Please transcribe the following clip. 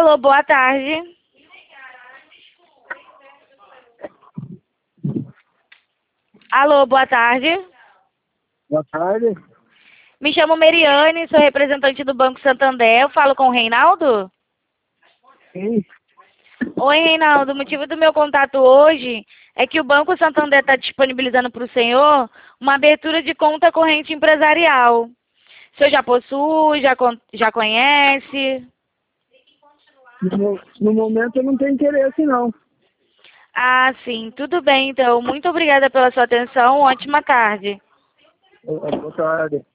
Alô, boa tarde. Alô, boa tarde. Boa tarde. Me chamo Meriane, sou representante do Banco Santander. Eu falo com o Reinaldo? Sim. Oi, Reinaldo. O motivo do meu contato hoje é que o Banco Santander está disponibilizando para o senhor uma abertura de conta corrente empresarial. O senhor já possui, já conhece? No momento eu não tenho interesse, não. Ah, sim. Tudo bem, então. Muito obrigada pela sua atenção. Ótima tarde. Boa tarde.